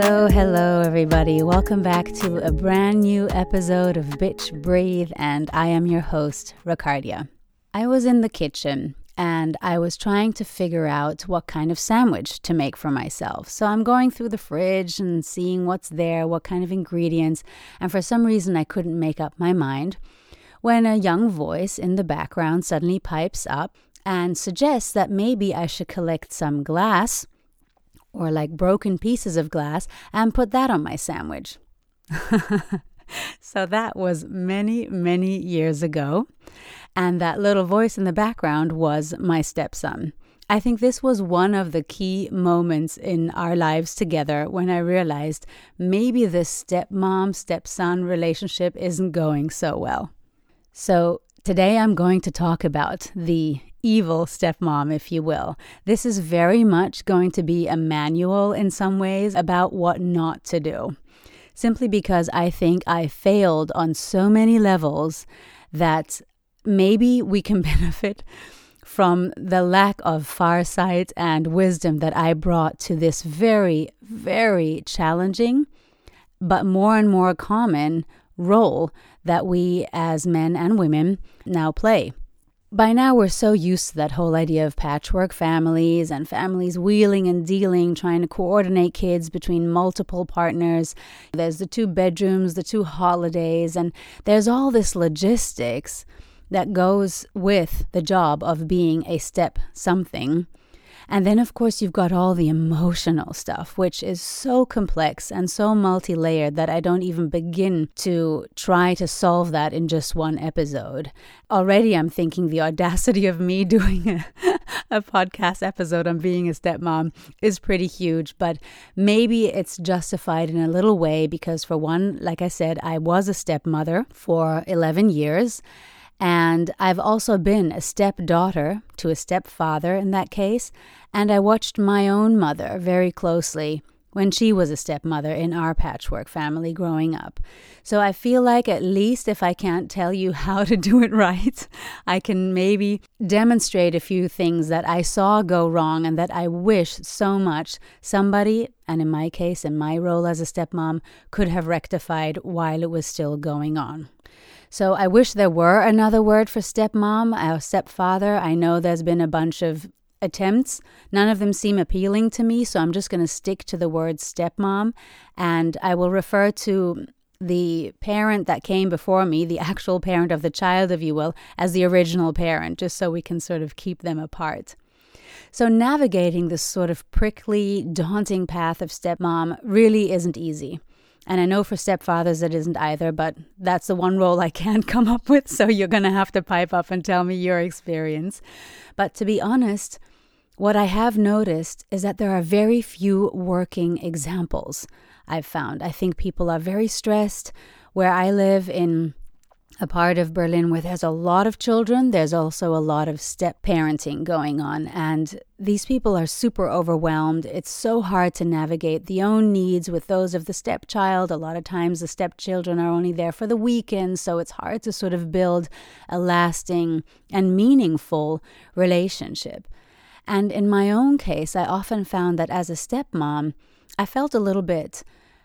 Hello, everybody. Welcome back to a brand new episode of Bitch Breathe, and I am your host, Ricardia. I was in the kitchen, and I was trying to figure out what kind of sandwich to make for myself. So I'm going through the fridge and seeing what's there, what kind of ingredients, and for some reason I couldn't make up my mind when a young voice in the background suddenly pipes up and suggests that maybe I should collect some glass or like broken pieces of glass and put that on my sandwich. So that was many, many years ago. And that little voice in the background was my stepson. I think this was one of the key moments in our lives together when I realized maybe this stepmom-stepson relationship isn't going so well. So today I'm going to talk about the evil stepmom, if you will. This is very much going to be a manual in some ways about what not to do. Simply because I think I failed on so many levels that maybe we can benefit from the lack of foresight and wisdom that I brought to this very, very challenging, but more and more common role that we as men and women now play. By now, we're so used to that whole idea of patchwork families and families wheeling and dealing, trying to coordinate kids between multiple partners. There's the 2 bedrooms, the 2 holidays, and there's all this logistics that goes with the job of being a step something. And then, of course, you've got all the emotional stuff, which is so complex and so multi-layered that I don't even begin to try to solve that in just one episode. Already, I'm thinking the audacity of me doing a podcast episode on being a stepmom is pretty huge, but maybe it's justified in a little way because, for one, like I said, I was a stepmother for 11 years. And I've also been a stepdaughter to a stepfather in that case. And I watched my own mother very closely when she was a stepmother in our patchwork family growing up. So I feel like at least if I can't tell you how to do it right, I can maybe demonstrate a few things that I saw go wrong and that I wish so much somebody, and in my case, in my role as a stepmom, could have rectified while it was still going on. So I wish there were another word for stepmom or stepfather. I know there's been a bunch of attempts. None of them seem appealing to me, so I'm just going to stick to the word stepmom. And I will refer to the parent that came before me, the actual parent of the child, if you will, as the original parent, just so we can sort of keep them apart. So navigating this sort of prickly, daunting path of stepmom really isn't easy. And I know for stepfathers it isn't either, but that's the one role I can't come up with, so you're going to have to pipe up and tell me your experience. But to be honest, what I have noticed is that there are very few working examples I've found. I think people are very stressed. Where I live in a part of Berlin where there's a lot of children, there's also a lot of step parenting going on. And these people are super overwhelmed. It's so hard to navigate the own needs with those of the stepchild. A lot of times the stepchildren are only there for the weekend, so it's hard to sort of build a lasting and meaningful relationship. And in my own case, I often found that as a stepmom, I felt a little bit,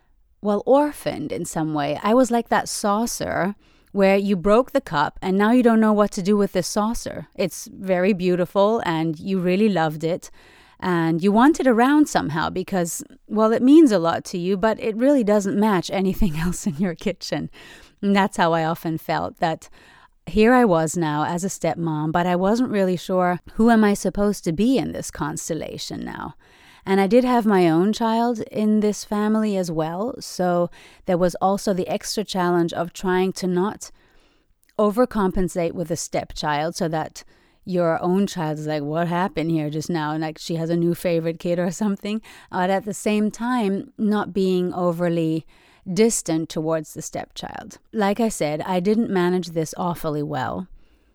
orphaned in some way. I was like that saucer where you broke the cup and now you don't know what to do with this saucer. It's very beautiful and you really loved it and you want it around somehow because, it means a lot to you, but it really doesn't match anything else in your kitchen. And that's how I often felt, that here I was now as a stepmom, but I wasn't really sure who am I supposed to be in this constellation now. And I did have my own child in this family as well. So there was also the extra challenge of trying to not overcompensate with a stepchild so that your own child is like, what happened here just now? And like she has a new favorite kid or something. But at the same time, not being overly distant towards the stepchild. Like I said, I didn't manage this awfully well.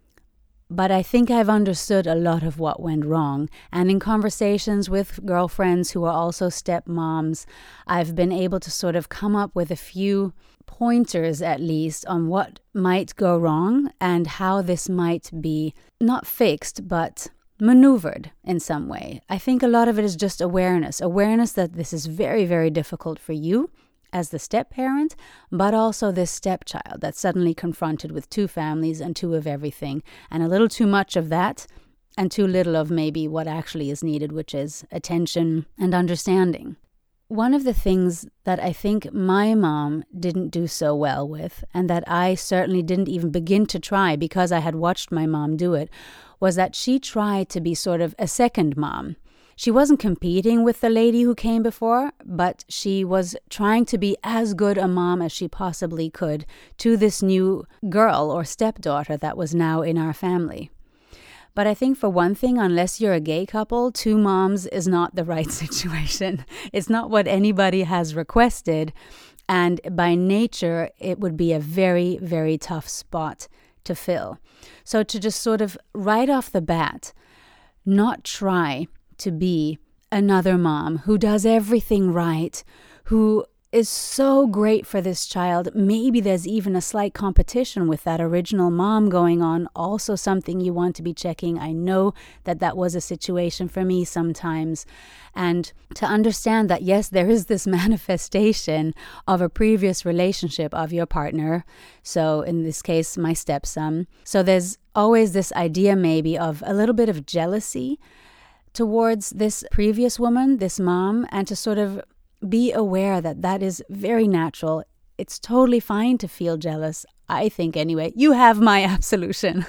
But I think I've understood a lot of what went wrong. And in conversations with girlfriends who are also stepmoms, I've been able to sort of come up with a few pointers, at least, on what might go wrong and how this might be not fixed, but maneuvered in some way. I think a lot of it is just awareness that this is very, very difficult for you as the step-parent, but also this stepchild that's suddenly confronted with two families and two of everything, and a little too much of that and too little of maybe what actually is needed, which is attention and understanding. One of the things that I think my mom didn't do so well with, and that I certainly didn't even begin to try because I had watched my mom do it, was that she tried to be sort of a second mom. She wasn't competing with the lady who came before, but she was trying to be as good a mom as she possibly could to this new girl or stepdaughter that was now in our family. But I think for one thing, unless you're a gay couple, two moms is not the right situation. It's not what anybody has requested. And by nature, it would be a very, very tough spot to fill. So to just sort of right off the bat, not try to be another mom who does everything right, who is so great for this child. Maybe there's even a slight competition with that original mom going on, also something you want to be checking. I know that was a situation for me sometimes. And to understand that, yes, there is this manifestation of a previous relationship of your partner. So in this case, my stepson. So there's always this idea maybe of a little bit of jealousy towards this previous woman, this mom, and to sort of be aware that is very natural. It's totally fine to feel jealous, I think anyway. You have my absolution.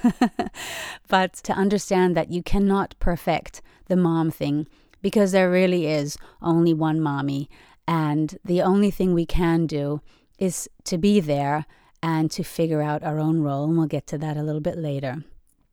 But to understand that you cannot perfect the mom thing, because there really is only one mommy, and the only thing we can do is to be there and to figure out our own role, and we'll get to that a little bit later.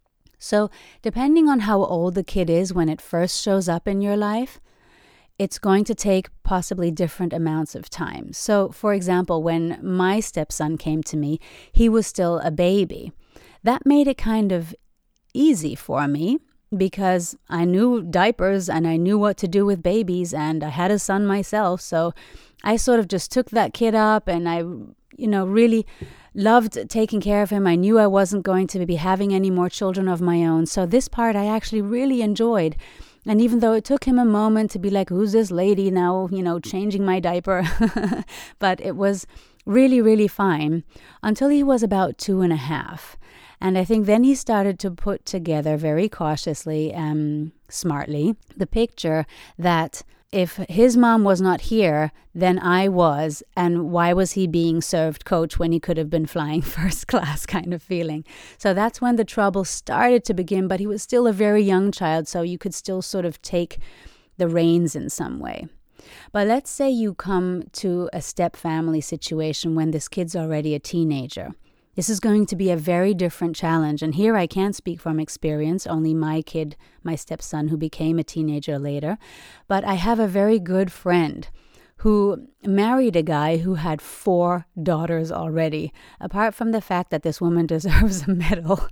So depending on how old the kid is when it first shows up in your life, it's going to take possibly different amounts of time. So, for example, when my stepson came to me, he was still a baby. That made it kind of easy for me because I knew diapers and I knew what to do with babies, and I had a son myself. So I sort of just took that kid up, and I, really loved taking care of him. I knew I wasn't going to be having any more children of my own. So this part I actually really enjoyed. And even though it took him a moment to be like, who's this lady now, changing my diaper? But it was really, really fine until he was about 2.5. And I think then he started to put together very cautiously, smartly, the picture that if his mom was not here, then I was, and why was he being served coach when he could have been flying first class kind of feeling. So that's when the trouble started to begin, but he was still a very young child, so you could still sort of take the reins in some way. But let's say you come to a step family situation when this kid's already a teenager. This is going to be a very different challenge. And here I can't speak from experience, only my kid, my stepson, who became a teenager later. But I have a very good friend who married a guy who had 4 daughters already. Apart from the fact that this woman deserves a medal,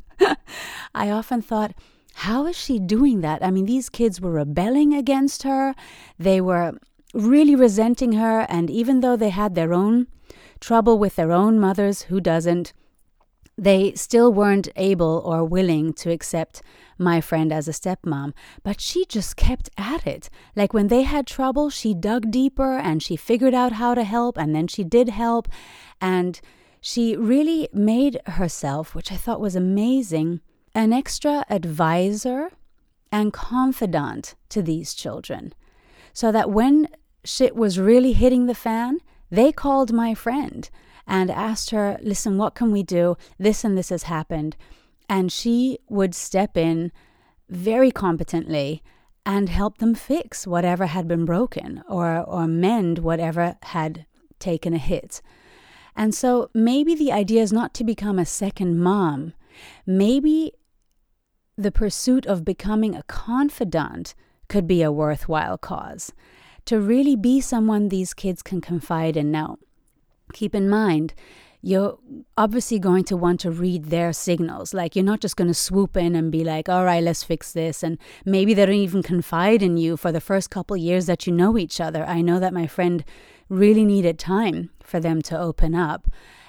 I often thought, how is she doing that? I mean, these kids were rebelling against her. They were really resenting her. And even though they had their own trouble with their own mothers, who doesn't, they still weren't able or willing to accept my friend as a stepmom. But she just kept at it. Like when they had trouble, she dug deeper and she figured out how to help, and then she did help. And she really made herself, which I thought was amazing, an extra advisor and confidant to these children. So that when shit was really hitting the fan, they called my friend and asked her, listen, what can we do? This and this has happened. And she would step in very competently and help them fix whatever had been broken or mend whatever had taken a hit. And so maybe the idea is not to become a second mom. Maybe the pursuit of becoming a confidant could be a worthwhile cause. To really be someone these kids can confide in. Now, keep in mind, you're obviously going to want to read their signals. Like, you're not just going to swoop in and be like, all right, let's fix this. And maybe they don't even confide in you for the first couple years that you know each other. I know that my friend really needed time for them to open up.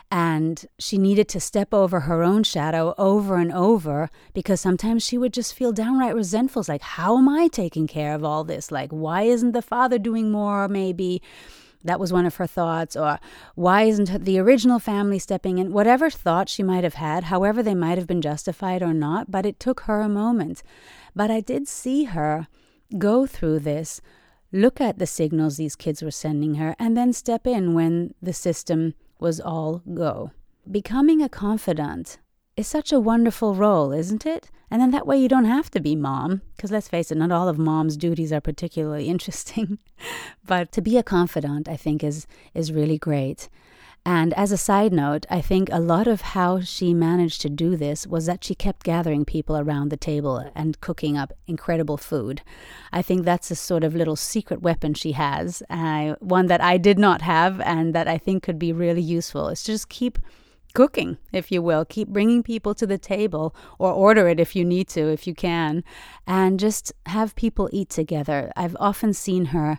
And she needed to step over her own shadow over and over because sometimes she would just feel downright resentful. It's like, how am I taking care of all this? Like, why isn't the father doing more? Maybe that was one of her thoughts. Or why isn't the original family stepping in? Whatever thoughts she might have had, however they might have been justified or not, but it took her a moment. But I did see her go through this, look at the signals these kids were sending her, and then step in when the system was all go. Becoming a confidant is such a wonderful role, isn't it? And then that way you don't have to be mom, because let's face it, not all of mom's duties are particularly interesting. But to be a confidant, I think, is really great. And as a side note, I think a lot of how she managed to do this was that she kept gathering people around the table and cooking up incredible food. I think that's a sort of little secret weapon she has, one that I did not have and that I think could be really useful. Is to just keep cooking, if you will. Keep bringing people to the table, or order it if you need to, if you can, and just have people eat together. I've often seen her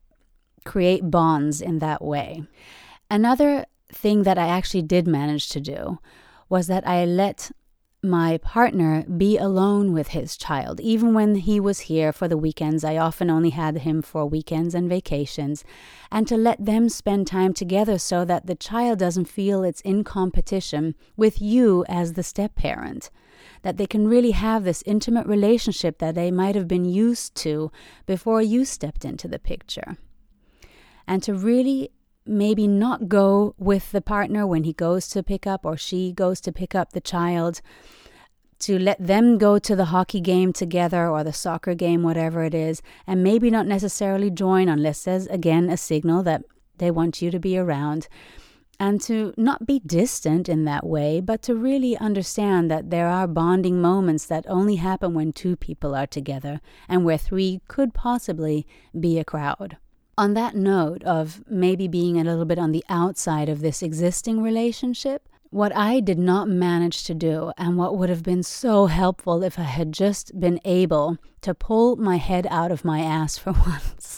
create bonds in that way. Another thing that I actually did manage to do was that I let my partner be alone with his child. Even when he was here for the weekends, I often only had him for weekends and vacations, and to let them spend time together so that the child doesn't feel it's in competition with you as the step-parent, that they can really have this intimate relationship that they might have been used to before you stepped into the picture. And to really maybe not go with the partner when he goes to pick up or she goes to pick up the child, to let them go to the hockey game together or the soccer game, whatever it is, and maybe not necessarily join unless there's, again, a signal that they want you to be around. And to not be distant in that way, but to really understand that there are bonding moments that only happen when two people are together and where three could possibly be a crowd. On that note of maybe being a little bit on the outside of this existing relationship, what I did not manage to do, and what would have been so helpful if I had just been able to pull my head out of my ass for once,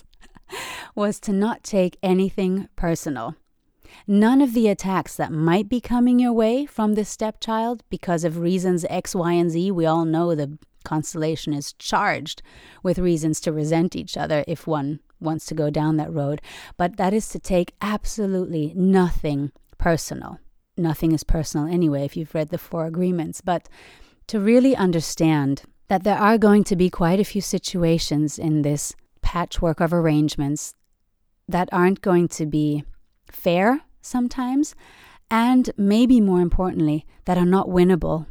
was to not take anything personal. None of the attacks that might be coming your way from this stepchild because of reasons X, Y, and Z, we all know the constellation is charged with reasons to resent each other if one wants to go down that road, but that is to take absolutely nothing personal. Nothing is personal anyway if you've read the 4 agreements, but to really understand that there are going to be quite a few situations in this patchwork of arrangements that aren't going to be fair sometimes, and maybe more importantly, that are not winnable.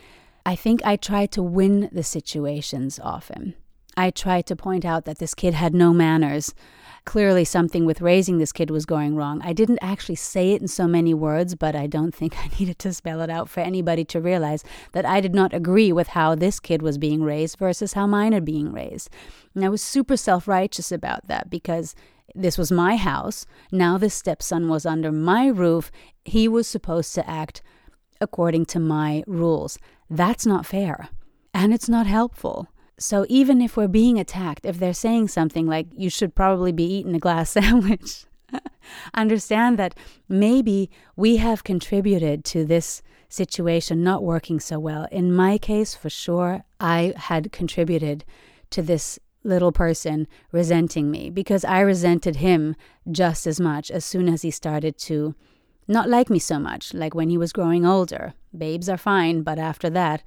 I think I try to win the situations often. I tried to point out that this kid had no manners. Clearly something with raising this kid was going wrong. I didn't actually say it in so many words, but I don't think I needed to spell it out for anybody to realize that I did not agree with how this kid was being raised versus how mine are being raised. And I was super self-righteous about that because this was my house. Now this stepson was under my roof. He was supposed to act according to my rules. That's not fair, and it's not helpful. So even if we're being attacked, if they're saying something like, you should probably be eating a glass sandwich, understand that maybe we have contributed to this situation not working so well. In my case, for sure, I had contributed to this little person resenting me because I resented him just as much as soon as he started to not like me so much, like when he was growing older. Babes are fine, but after that,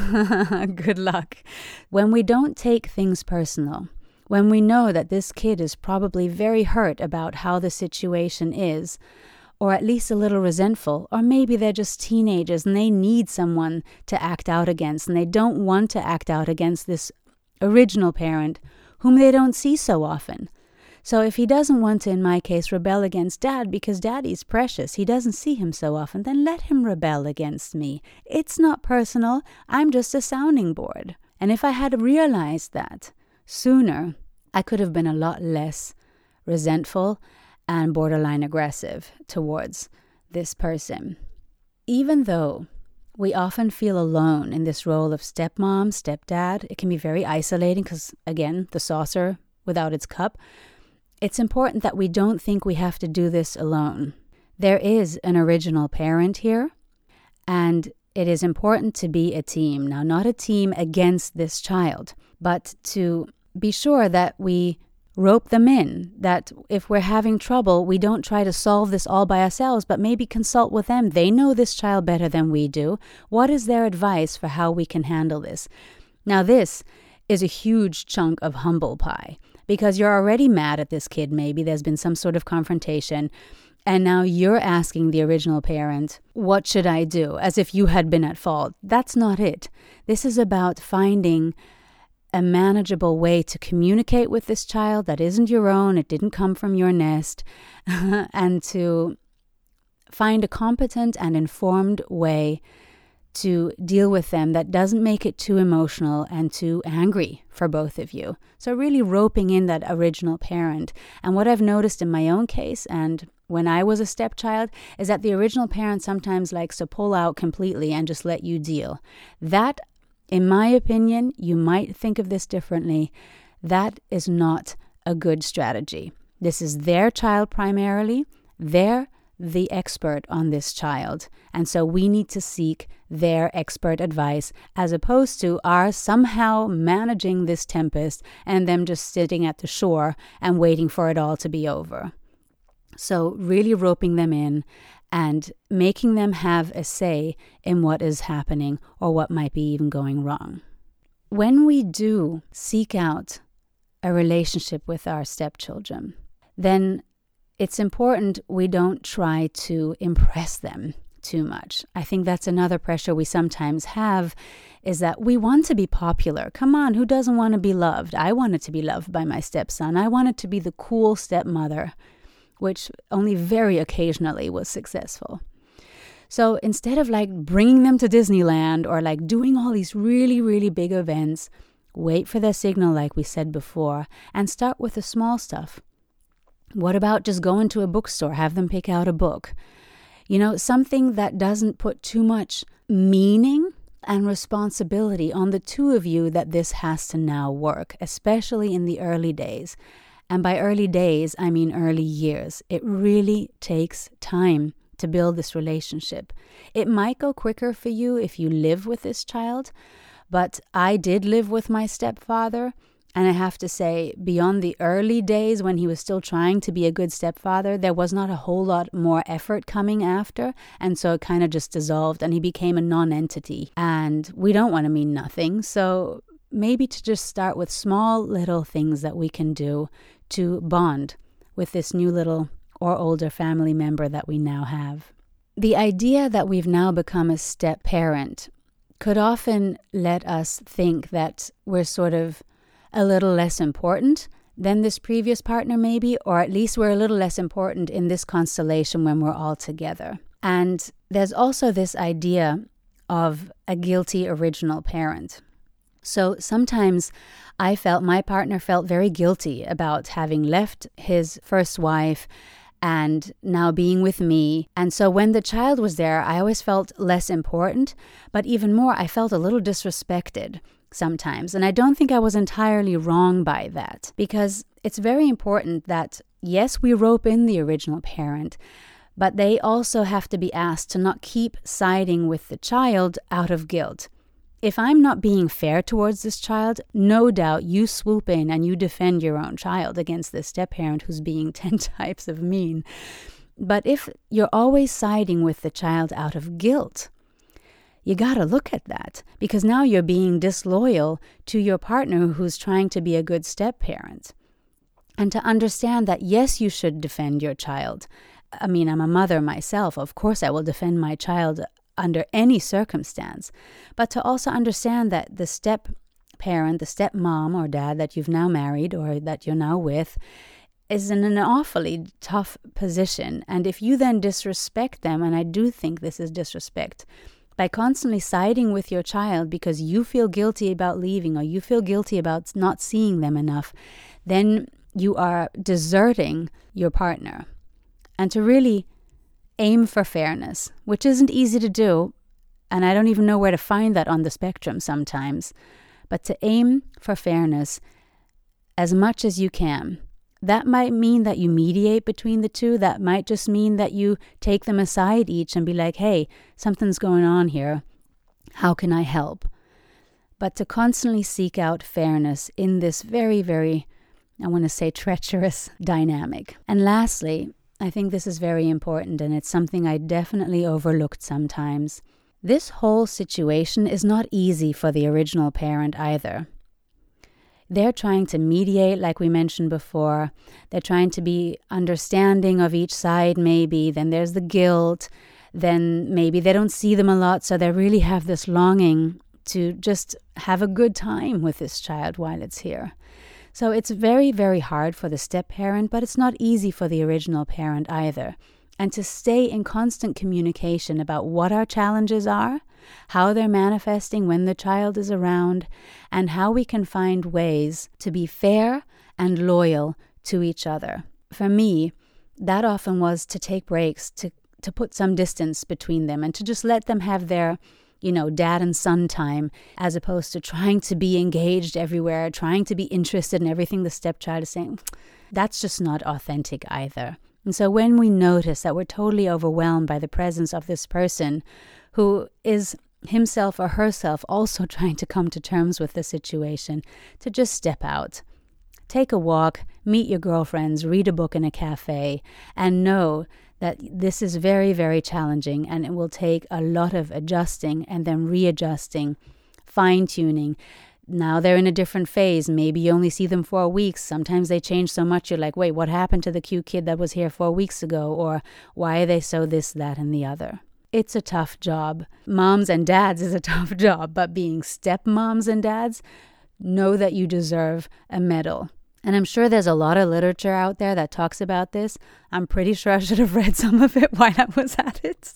good luck. When we don't take things personal, when we know that this kid is probably very hurt about how the situation is, or at least a little resentful, or maybe they're just teenagers and they need someone to act out against, and they don't want to act out against this original parent whom they don't see so often. So if he doesn't want to, in my case, rebel against dad because daddy's precious, he doesn't see him so often, then let him rebel against me. It's not personal. I'm just a sounding board. And if I had realized that sooner, I could have been a lot less resentful and borderline aggressive towards this person. Even though we often feel alone in this role of stepmom, stepdad, it can be very isolating because, again, the saucer without its cup. It's important that we don't think we have to do this alone, There is an original parent here, and it is important to be a team. Now, not a team against this child, but to be sure that we rope them in, that if we're having trouble, we don't try to solve this all by ourselves, but maybe consult with them. They know this child better than we do. What is their advice for how we can handle this? Now, this is a huge chunk of humble pie, because you're already mad at this kid. Maybe there's been some sort of confrontation. And now you're asking the original parent, what should I do? As if you had been at fault. That's not it. This is about finding a manageable way to communicate with this child that isn't your own, it didn't come from your nest, and to find a competent and informed way to deal with them that doesn't make it too emotional and too angry for both of you. So really roping in that original parent. And what I've noticed in my own case, and when I was a stepchild, is that the original parent sometimes likes to pull out completely and just let you deal. That, in my opinion, you might think of this differently, that is not a good strategy. This is their child primarily. They're the expert on this child. And so we need to seek their expert advice as opposed to our somehow managing this tempest and them just sitting at the shore and waiting for it all to be over. So really roping them in and making them have a say in what is happening or what might be even going wrong. When we do seek out a relationship with our stepchildren, then it's important we don't try to impress them too much. I think that's another pressure we sometimes have, is that we want to be popular. Come on, who doesn't want to be loved? I wanted to be loved by my stepson. I wanted to be the cool stepmother, which only very occasionally was successful. So instead of like bringing them to Disneyland or like doing all these really, really big events, wait for their signal like we said before and start with the small stuff. What about just going to a bookstore, have them pick out a book? You know, something that doesn't put too much meaning and responsibility on the two of you that this has to now work, especially in the early days. And by early days, I mean early years. It really takes time to build this relationship. It might go quicker for you if you live with this child, but I did live with my stepfather. And I have to say, beyond the early days when he was still trying to be a good stepfather, there was not a whole lot more effort coming after. And so it kind of just dissolved and he became a non-entity. And we don't want to mean nothing. So maybe to just start with small little things that we can do to bond with this new little or older family member that we now have. The idea that we've now become a step parent could often let us think that we're sort of a little less important than this previous partner maybe, or at least we're a little less important in this constellation when we're all together. And there's also this idea of a guilty original parent. So sometimes my partner felt very guilty about having left his first wife and now being with me. And so when the child was there, I always felt less important, but even more, I felt a little disrespected sometimes. And I don't think I was entirely wrong by that, because it's very important that, yes, we rope in the original parent, but they also have to be asked to not keep siding with the child out of guilt. If I'm not being fair towards this child, no doubt you swoop in and you defend your own child against this step-parent who's being 10 types of mean. But if you're always siding with the child out of guilt, you gotta look at that, because now you're being disloyal to your partner who's trying to be a good step-parent. And to understand that, yes, you should defend your child. I mean, I'm a mother myself. Of course, I will defend my child under any circumstance. But to also understand that the step-parent, the step-mom or dad that you've now married or that you're now with, is in an awfully tough position. And if you then disrespect them, and I do think this is disrespect, by constantly siding with your child because you feel guilty about leaving or you feel guilty about not seeing them enough, then you are deserting your partner. And to really aim for fairness, which isn't easy to do, and I don't even know where to find that on the spectrum sometimes, but to aim for fairness as much as you can that might mean that you mediate between the two. That might just mean that you take them aside each and be like, hey, something's going on here. How can I help? But to constantly seek out fairness in this very, very, I want to say, treacherous dynamic. And lastly, I think this is very important, and it's something I definitely overlooked sometimes. This whole situation is not easy for the original parent either. They're trying to mediate, like we mentioned before. They're trying to be understanding of each side, maybe. Then there's the guilt. Then maybe they don't see them a lot, so they really have this longing to just have a good time with this child while it's here. So it's very, very hard for the step-parent, but it's not easy for the original parent either. And to stay in constant communication about what our challenges are, how they're manifesting when the child is around, and how we can find ways to be fair and loyal to each other. For me, that often was to take breaks, to put some distance between them and to just let them have their, dad and son time, as opposed to trying to be engaged everywhere, trying to be interested in everything the stepchild is saying. That's just not authentic either. And so when we notice that we're totally overwhelmed by the presence of this person who is himself or herself also trying to come to terms with the situation, to just step out. Take a walk, meet your girlfriends, read a book in a cafe, and know that this is very, very challenging, and it will take a lot of adjusting and then readjusting, fine-tuning. Now they're in a different phase. Maybe you only see them 4 weeks. Sometimes they change so much you're like, wait, what happened to the cute kid that was here 4 weeks ago? Or why are they so this, that, and the other? It's a tough job. Moms and dads is a tough job, but being stepmoms and dads, know that you deserve a medal. And I'm sure there's a lot of literature out there that talks about this. I'm pretty sure I should have read some of it while I was at it.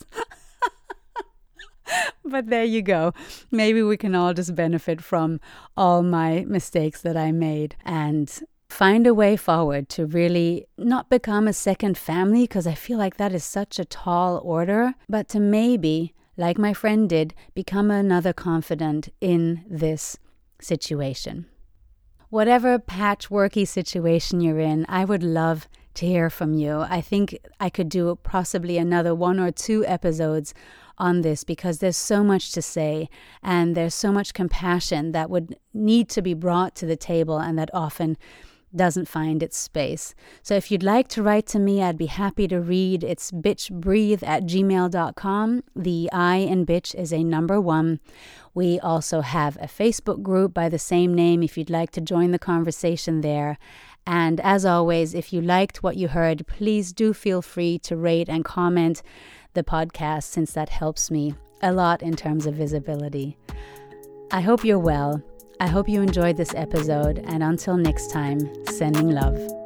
But there you go. Maybe we can all just benefit from all my mistakes that I made and find a way forward to really not become a second family, because I feel like that is such a tall order, but to maybe, like my friend did, become another confidant in this situation. Whatever patchworky situation you're in, I would love to hear from you. I think I could do possibly another 1 or 2 episodes on this, because there's so much to say and there's so much compassion that would need to be brought to the table and that often doesn't find its space. So if you'd like to write to me, I'd be happy to read. It's bitchbreathe@gmail.com. The I in bitch is a number 1. We also have a Facebook group by the same name if you'd like to join the conversation there. And as always, if you liked what you heard, please do feel free to rate and comment the podcast, since that helps me a lot in terms of visibility. I hope you're well. I hope you enjoyed this episode, and until next time, sending love.